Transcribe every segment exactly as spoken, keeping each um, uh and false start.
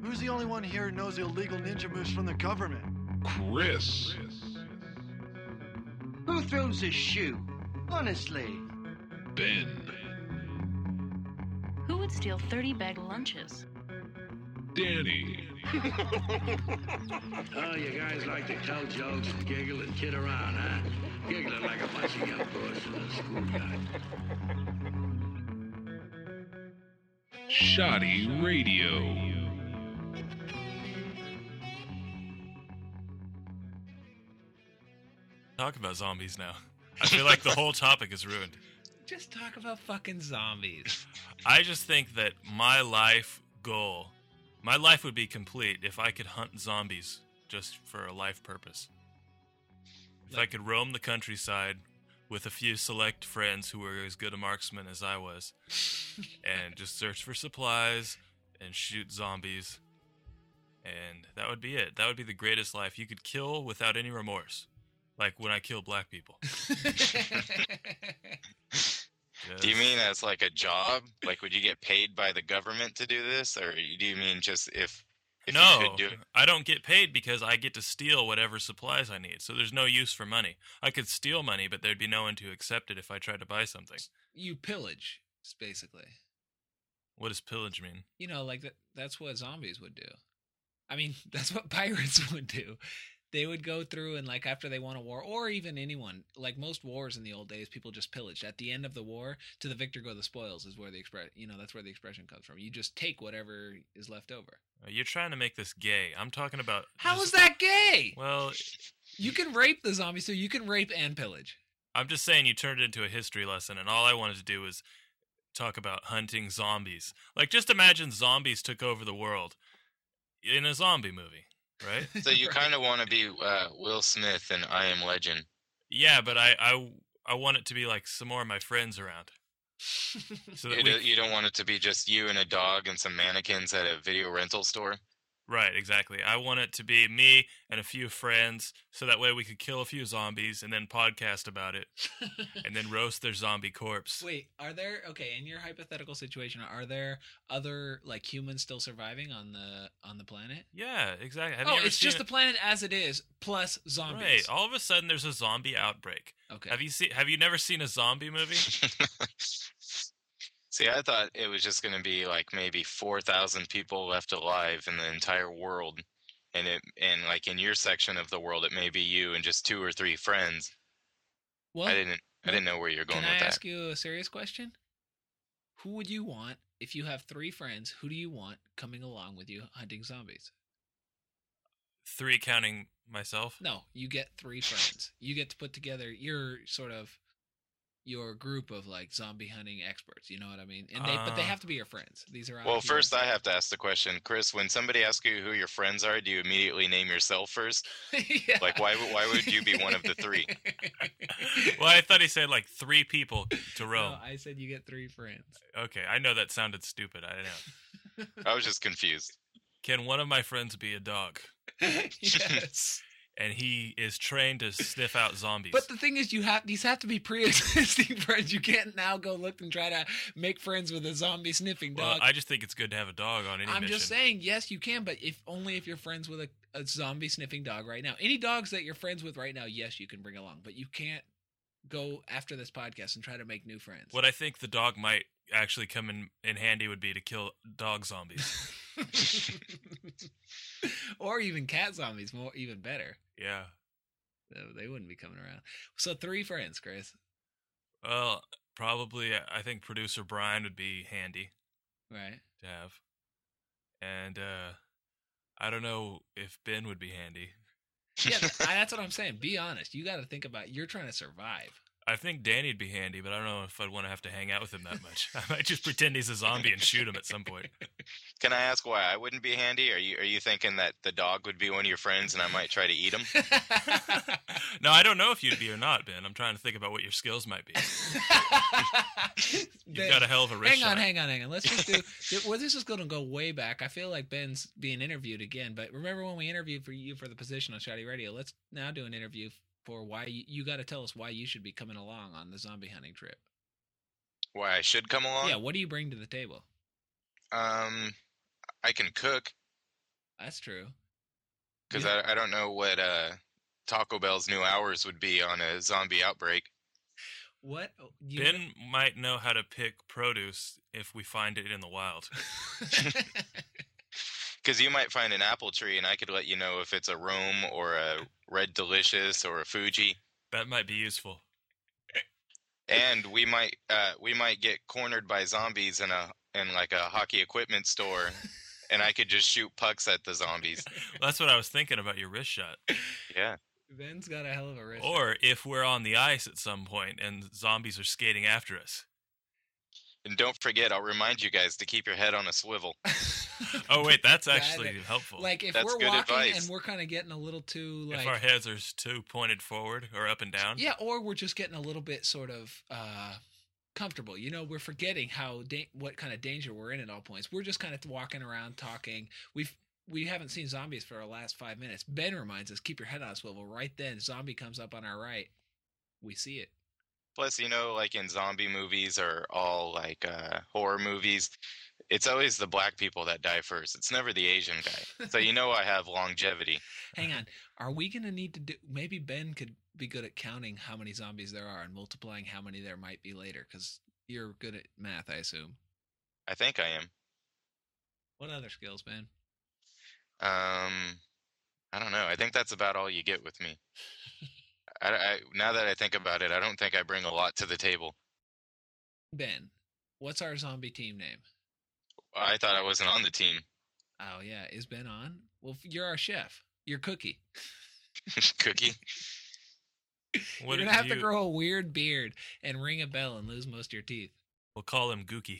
Who's the only one here who knows the illegal ninja moves from the government? Chris. Who throws a shoe? Honestly. Ben. Who would steal thirty bag lunches? Danny. Oh, you guys like to tell jokes and giggle and kid around, huh? Giggling like a bunch of young boys in a schoolyard. Shoddy Radio. Talk about zombies now. I feel like the whole topic is ruined. Just talk about fucking zombies. I just think that my life goal, my life would be complete if I could hunt zombies just for a life purpose. If I could roam the countryside with a few select friends who were as good a marksman as I was, and just search for supplies and shoot zombies, and that would be it. That would be the greatest life. You could kill without any remorse, like when I kill black people. Do you mean as like a job? Like, would you get paid by the government to do this, or do you mean just if? if no, you could do it? I don't get paid because I get to steal whatever supplies I need. So there's no use for money. I could steal money, but there'd be no one to accept it if I tried to buy something. You pillage, basically. What does pillage mean? You know, like that, that's what zombies would do. I mean, that's what pirates would do. They would go through and, like, after they won a war, or even anyone, like most wars in the old days, people just pillaged. At the end of the war, to the victor go the spoils is where the express, you know, that's where the expression comes from. You just take whatever is left over. Uh, You're trying to make this gay. I'm talking about... How just, is that gay? Well... You can rape the zombies, so you can rape and pillage. I'm just saying you turned it into a history lesson, and all I wanted to do was talk about hunting zombies. Like, just imagine zombies took over the world in a zombie movie. Right? So you kind of want to be uh, Will Smith in I Am Legend. Yeah, but I, I, I want it to be like some more of my friends around. So that you, we... do, you don't want it to be just you and a dog and some mannequins at a video rental store? Right, exactly. I want it to be me and a few friends, so that way we could kill a few zombies and then podcast about it, and then roast their zombie corpse. Wait, are there, okay, in your hypothetical situation, are there other, like, humans still surviving on the on the planet? Yeah, exactly. Have oh, you ever it's seen just it? the planet as it is, plus zombies. Right, all of a sudden there's a zombie outbreak. Okay. Have you seen? Have you never seen a zombie movie? See, I thought it was just going to be like maybe four thousand people left alive in the entire world. And it, and like in your section of the world, it may be you and just two or three friends. Well, I didn't, I didn't know where you're going can with I that. ask you a serious question? Who would you want, if you have three friends, who do you want coming along with you hunting zombies? Three counting myself? No, you get three friends. You get to put together your sort of your group of like zombie hunting experts. You know what I mean? And they, uh, but they have to be your friends. These are well. First, I have to ask the question, Chris. When somebody asks you who your friends are, do you immediately name yourself first? Yeah. Like, why? Why would you be one of the three? Well, I thought he said like three people to roam. No, I said you get three friends. Okay, I know that sounded stupid. I know. I was just confused. Can one of my friends be a dog? Yes. And he is trained to sniff out zombies. But the thing is, you have these have to be pre-existing friends. You can't now go look and try to make friends with a zombie sniffing dog. Well, I just think it's good to have a dog on any I'm mission. just saying, yes, you can, but if only if you're friends with a, a zombie sniffing dog right now. Any dogs that you're friends with right now, yes, you can bring along, but you can't go after this podcast and try to make new friends. What I think the dog might actually come in, in handy would be to kill dog zombies. Or even cat zombies, more even better. Yeah. They wouldn't be coming around. So three friends, Chris. Well, probably I think producer Brian would be handy. Right. To have. And uh, I don't know if Ben would be handy. Yeah, that's what I'm saying. Be honest. You got to think about, you're trying to survive. I think Danny'd be handy, but I don't know if I'd want to have to hang out with him that much. I might just pretend he's a zombie and shoot him at some point. Can I ask why I wouldn't be handy? Are you are you thinking that the dog would be one of your friends and I might try to eat him? No, I don't know if you'd be or not, Ben. I'm trying to think about what your skills might be. You've Ben, got a hell of a wrist Hang on, shot. hang on, hang on. Let's just do. Well, this is going to go way back. I feel like Ben's being interviewed again. But remember when we interviewed for you for the position on Shoddy Radio? Let's now do an interview for why you, you got to tell us why you should be coming along on the zombie hunting trip. Why I should come along? Yeah, what do you bring to the table? Um, I can cook. That's true. Because Yeah. I, I don't know what uh, Taco Bell's new hours would be on a zombie outbreak. What oh, you Ben might know how to pick produce if we find it in the wild. Because you might find an apple tree, and I could let you know if it's a Rome or a Red Delicious or a Fuji. That might be useful. And we might uh, we might get cornered by zombies in a in like a hockey equipment store, and I could just shoot pucks at the zombies. That's what I was thinking about your wrist shot. Yeah. Ben's got a hell of a wrist. Or if we're on the ice at some point and zombies are skating after us. And don't forget, I'll remind you guys to keep your head on a swivel. Oh wait, that's That- actually helpful. like if That's we're good walking advice. and we're kind of getting a little too like if our heads are too pointed forward or up and down. yeah, or we're just getting a little bit sort of uh comfortable. You know, we're forgetting how da- what kind of danger we're in at all points. We're just kind of walking around talking. We've we haven't seen zombies for the last five minutes. Ben reminds us, keep your head on a swivel. Right then, zombie comes up on our right. We see it. Plus, you know, like in zombie movies or all like uh, horror movies, it's always the black people that die first. It's never the Asian guy. So you know I have longevity. Hang on. Are we going to need to do... Maybe Ben could be good at counting how many zombies there are and multiplying how many there might be later, because you're good at math, I assume. I think I am. What other skills, Ben? Um, I don't know. I think that's about all you get with me. I, I, now that I think about it, I don't think I bring a lot to the table. Ben, what's our zombie team name? I thought I wasn't on the team. Oh, yeah. Is Ben on? Well, you're our chef. You're Cookie. Cookie. What you're going did to have to you- grow a weird beard and ring a bell and lose most of your teeth. We'll call him Gookie.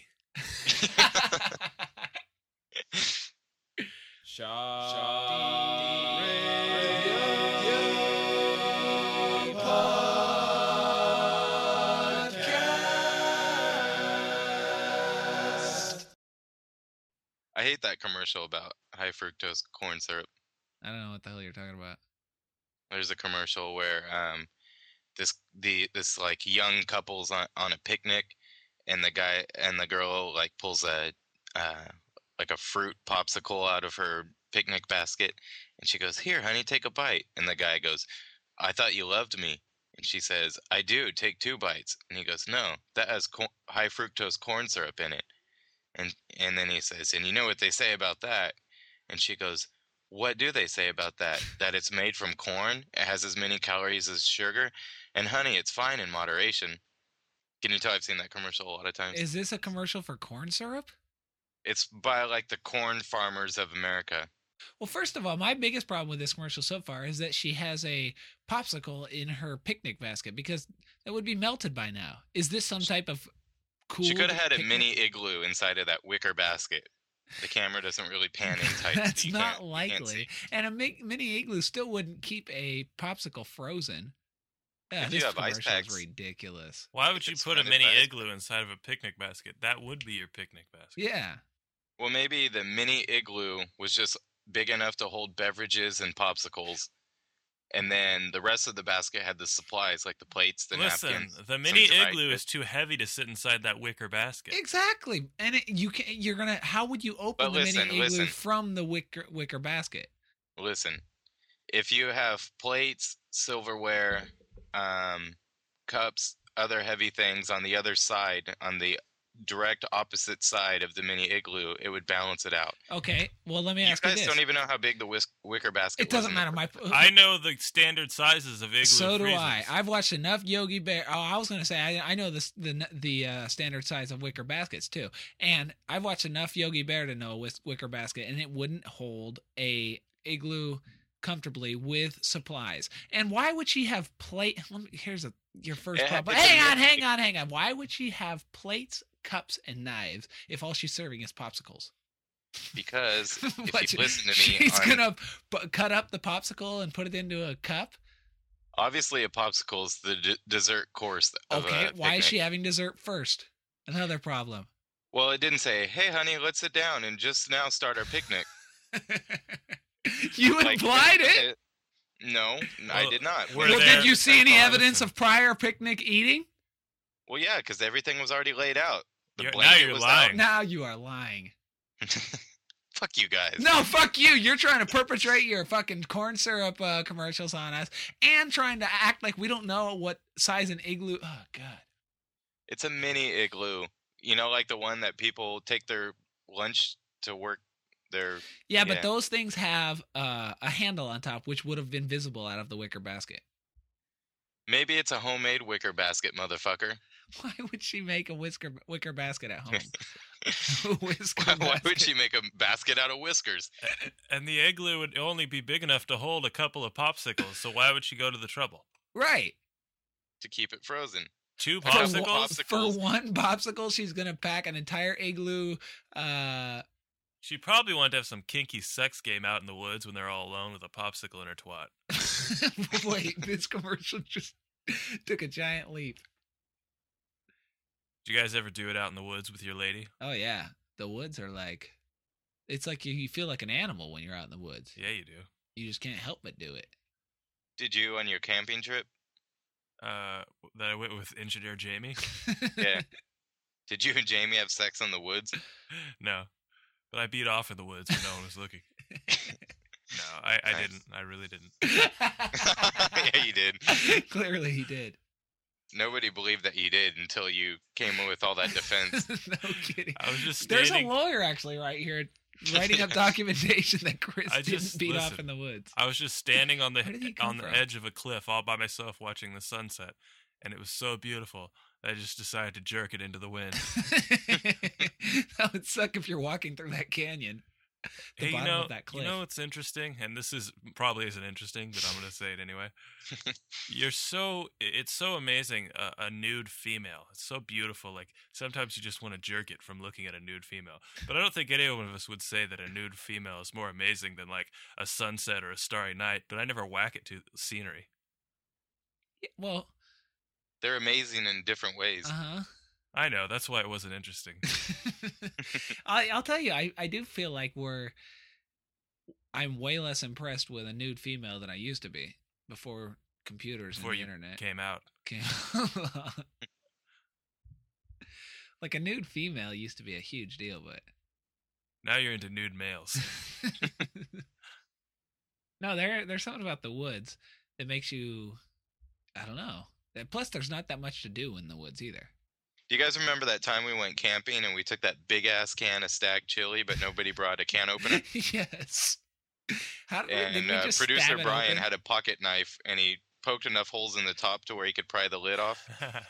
I hate that commercial about high fructose corn syrup. I don't know what the hell you're talking about. There's a commercial where um this the this like young couple's on, on a picnic, and the guy and the girl like pulls a uh like a fruit popsicle out of her picnic basket, and she goes, "Here, honey, take a bite." And the guy goes, "I thought you loved me." And she says, "I do, take two bites." And he goes, "No, that has co- high fructose corn syrup in it." And and then he says, "And you know what they say about that?" And she goes, "What do they say about that? That it's made from corn, it has as many calories as sugar, and honey, it's fine in moderation." Can you tell I've seen that commercial a lot of times? Is this a commercial for corn syrup? It's by like the corn farmers of America. Well, first of all, my biggest problem with this commercial so far is that she has a popsicle in her picnic basket, because it would be melted by now. Is this some type of cool? She could have had a picnic- mini igloo inside of that wicker basket. The camera doesn't really pan in tight. so That's you not can't- you can't likely. see. And a mi- mini igloo still wouldn't keep a popsicle frozen. Yeah, If you this have ice commercial is packs- ridiculous. Why would you It's put a surrounded mini by- igloo inside of a picnic basket? That would be your picnic basket. Yeah. Well, maybe the mini igloo was just big enough to hold beverages and popsicles, and then the rest of the basket had the supplies like the plates, the Listen, napkins. the some mini dry igloo goods. is too heavy to sit inside that wicker basket. Exactly. And it, you can you're going to how would you open But the listen, mini igloo listen. from the wicker wicker basket? Listen, if you have plates, silverware, um, cups, other heavy things on the other side, on the direct opposite side of the mini igloo, it would balance it out. Okay. Well, let me You ask you guys this. don't even know how big the whisk- wicker basket It was doesn't in the matter. My I know the standard sizes of igloo So do freezers. I. I've watched enough Yogi Bear. Oh, I was going to say I, I know this, the the uh, standard size of wicker baskets too, and I've watched enough Yogi Bear to know a whis- wicker basket, and it wouldn't hold a igloo comfortably with supplies. And why would she have plate? Let me, here's a your first Yeah, problem. it's a Hang on, myth. hang on, hang on. Why would she have plates, cups, and knives if all she's serving is popsicles? Because if What, you listen to me, she's on- gonna p- cut up the popsicle and put it into a cup. obviously a popsicle is the d- dessert course of Okay, a why is she picnic. having dessert first? Another problem. Well, it didn't say, "Hey, honey, let's sit down and just now start our picnic." You Like, implied it. uh, No, I Well, did not. we're Well, there- did you see any Oh, evidence listen. of prior picnic eating? Well, yeah, because everything was already laid out. The You're- now blanket you're was lying. out. Now you are lying. Fuck you guys. No, fuck you. You're trying to perpetrate your fucking corn syrup uh, commercials on us and trying to act like we don't know what size an igloo. Oh, God. It's a mini igloo. You know, like the one that people take their lunch to work their... Yeah, but Yeah. those things have uh, a handle on top, which would have been visible out of the wicker basket. Maybe it's a homemade wicker basket, motherfucker. Why would she make a whisker, wicker basket at home? A whisker Why, why would basket. she make a basket out of whiskers? And the igloo would only be big enough to hold a couple of popsicles, so why would she go to the trouble? Right. To keep it frozen. Two For, popsicles? one- Popsicles. for one popsicle, she's going to pack an entire igloo. Uh, She probably wanted to have some kinky sex game out in the woods when they're all alone with a popsicle in her twat. Wait, this commercial just took a giant leap. Did you guys ever do it out in the woods with your lady? Oh, yeah. The woods are like, it's like you, you feel like an animal when you're out in the woods. Yeah, you do. You just can't help but do it. Did you on your camping trip? Uh, that I went with Engineer Jamie? Yeah. Did you and Jamie have sex in the woods? No. But I beat off in the woods when no one was looking. No, I, I Nice. didn't. I really didn't. Yeah, you did. Clearly he did. Nobody believed that you did until you came in with all that defense. No kidding. I was just There's a standing. lawyer actually right here writing up documentation that Chris I didn't just- beat off listen. in the woods. I was just standing on the Where did he come on the from? edge of a cliff all by myself watching the sunset, and it was so beautiful that I just decided to jerk it into the wind. That would suck if you're walking through that canyon. The Hey, you bottom know, of that cliff. you know what's interesting, and this is probably isn't interesting, but I'm going to say it anyway. You're so it's so amazing a, a nude female. It's so beautiful. Like sometimes you just want to jerk it from looking at a nude female. But I don't think any one of us would say that a nude female is more amazing than like a sunset or a starry night. But I never whack it to scenery. Yeah, well, They're amazing in different ways. uh huh. I know that's why it wasn't interesting. I, I'll tell you, I, I do feel like we're. I'm way less impressed with a nude female than I used to be before computers Before and the you internet. came out. came. Like a nude female used to be a huge deal, but Now you're into nude males. no, there there's something about the woods that makes you. I don't know. And plus, there's not that much to do in the woods either. Do you guys remember that time we went camping and we took that big ass can of Stag chili, but nobody brought a can opener? Yes. How did, did And we uh, just producer stab it Brian open? had a pocket knife and he poked enough holes in the top to where he could pry the lid off.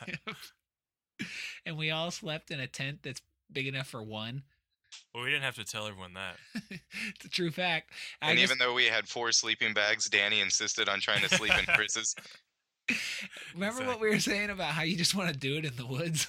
And we all slept in a tent that's big enough for one. Well, we didn't have to tell everyone that. It's a true fact. I And just- even though we had four sleeping bags, Danny insisted on trying to sleep in Chris's. remember what we were saying about how you just want to do it in the woods?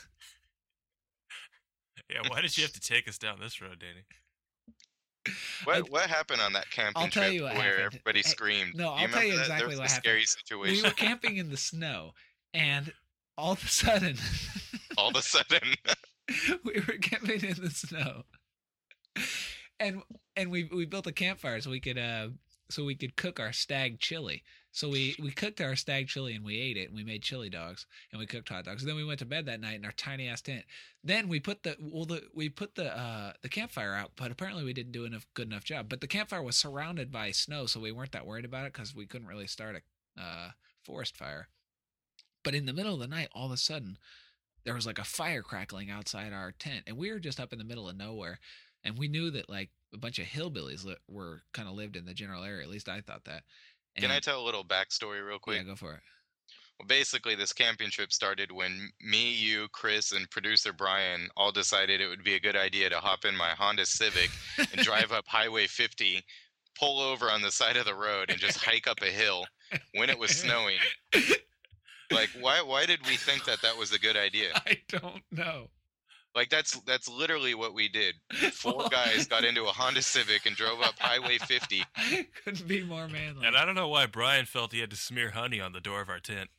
Yeah, why did you have to take us down this road, Danny? What I- what happened on that camping I'll tell trip you what where happened. everybody Hey, screamed? no, Do I'll tell you remember that? exactly there what was a happened. scary We situation. were camping in the snow, and all of a sudden, All of a sudden, we were camping in the snow, and and we we built a campfire so we could uh so we could cook our stag chili. So we we cooked our stag chili and we ate it, and we made chili dogs and we cooked hot dogs. And then we went to bed that night in our tiny ass tent. Then we put the well the we put the uh the campfire out, but apparently we didn't do enough good enough job. But the campfire was surrounded by snow, so we weren't that worried about it because we couldn't really start a uh forest fire. But in the middle of the night, all of a sudden, there was like a fire crackling outside our tent, and we were just up in the middle of nowhere, and we knew that like a bunch of hillbillies li- were kind of lived in the general area. At least I thought that. And, can I tell a little backstory real quick? Yeah, go for it. Well, basically, this camping trip started when me, you, Chris, and producer Brian all decided it would be a good idea to hop in my Honda Civic and drive up Highway fifty, pull over on the side of the road, and just hike up a hill when it was snowing. Like, why? Why did we think that that was a good idea? I don't know. Like, that's that's literally what we did. Four guys got into a Honda Civic and drove up Highway fifty. Couldn't be more manly. And I don't know why Brian felt he had to smear honey on the door of our tent.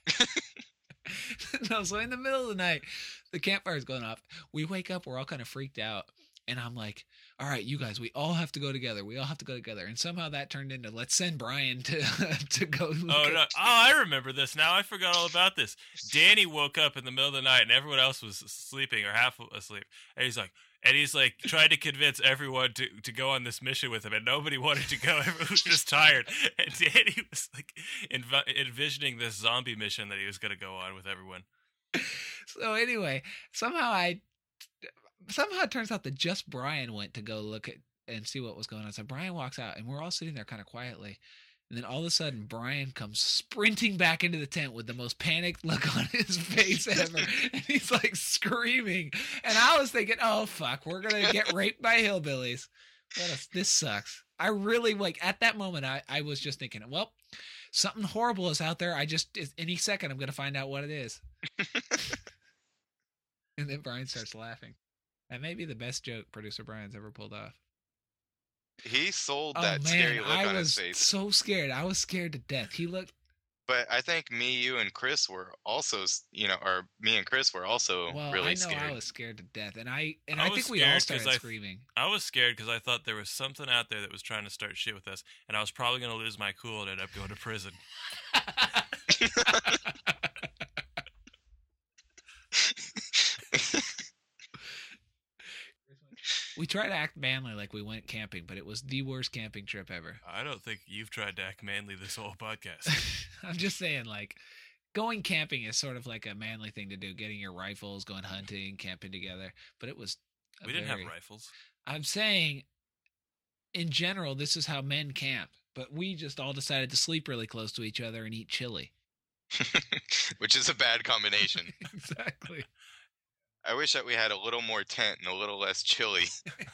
No, so in the middle of the night, the campfire's going off. We wake up, we're all kind of freaked out. And I'm like, all right, you guys, we all have to go together. We all have to go together. And somehow that turned into, let's send Brian to to go look Oh at- no! Oh, I remember this now. I forgot all about this. Danny woke up in the middle of the night, and everyone else was sleeping or half asleep. And he's like, And he's like trying to convince everyone to, to go on this mission with him, and nobody wanted to go. Everyone was just tired. And Danny was like env- envisioning this zombie mission that he was going to go on with everyone. So anyway, somehow I somehow it turns out that just Brian went to go look at and see what was going on. So Brian walks out, and we're all sitting there kind of quietly. And then all of a sudden, Brian comes sprinting back into the tent with the most panicked look on his face ever. And he's like screaming. And I was thinking, oh, fuck, we're going to get raped by hillbillies. What a, this sucks. I really, like, at that moment, I, I was just thinking, well, something horrible is out there. I just, any second, I'm going to find out what it is. And then Brian starts laughing. That may be the best joke producer Brian's ever pulled off. He sold Oh that man, scary look I on was his face. so scared. I was scared to death. He looked. But I think me, you, and Chris were also, s- you know, or me and Chris were also Well, really I know scared. I was scared to death, and I and I I, was think we all scared 'cause started I th- screaming. I was scared because I thought there was something out there that was trying to start shit with us, and I was probably going to lose my cool and end up going to prison. We tried to act manly like we went camping, but it was the worst camping trip ever. I don't think you've tried to act manly this whole podcast. I'm just saying, like, going camping is sort of like a manly thing to do, getting your rifles, going hunting, camping together. But it was. a We didn't very- have rifles. I'm saying, in general, this is how men camp. But we just all decided to sleep really close to each other and eat chili. Which is a bad combination. Exactly. I wish that we had a little more tent and a little less chili.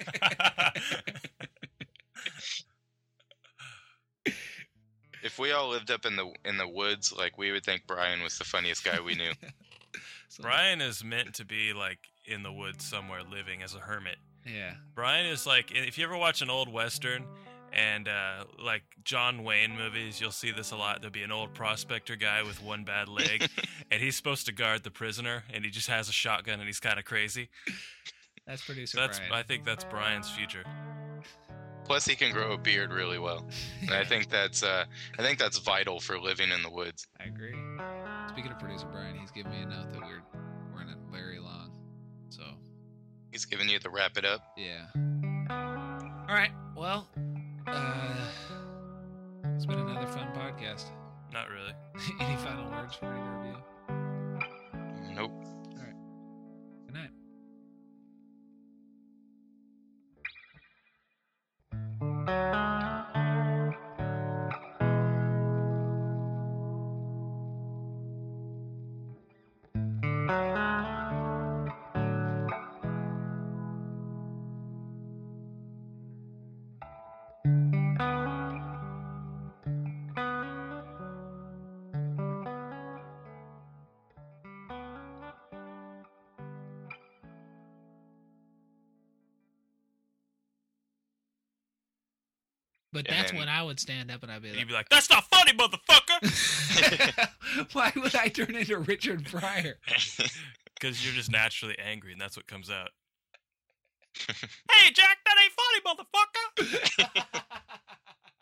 If we all lived up in the in the woods, like, we would think Brian was the funniest guy we knew. So- Brian is meant to be like in the woods somewhere living as a hermit. Yeah. Brian is like, if you ever watch an old Western and uh, like John Wayne movies, you'll see this a lot. There'll be an old prospector guy with one bad leg, and he's supposed to guard the prisoner, and he just has a shotgun, and he's kind of crazy. That's producer So that's, Brian. I think that's Brian's future. Plus, he can grow a beard really well. And I think that's uh, I think that's vital for living in the woods. I agree. Speaking of producer Brian, he's giving me a note that we're running very long. So, He's giving you the wrap it up. yeah. All right. Well, uh, it's been another fun podcast. Not really. Any final words for either of you? Nope. Good night. But And that's then- when I would stand up and I'd be You'd like, be like, "That's not funny, motherfucker!" why would I turn into Richard Pryor? Because you're just naturally angry, and that's what comes out. Hey, Jack, that ain't funny, motherfucker!